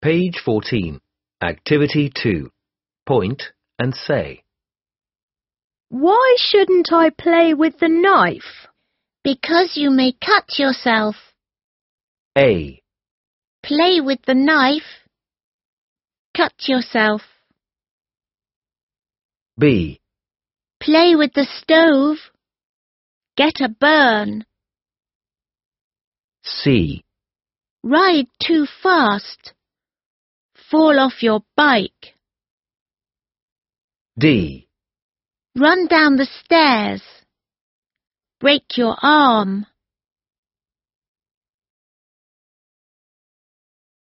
Page 14. Activity 2. Point and say. Why shouldn't I play with the knife? Because you may cut yourself. A. Play with the knife. Cut yourself. B. Play with the stove. Get a burn. C. Ride too fast. Fall off your bike. D. Run down the stairs. Break your arm.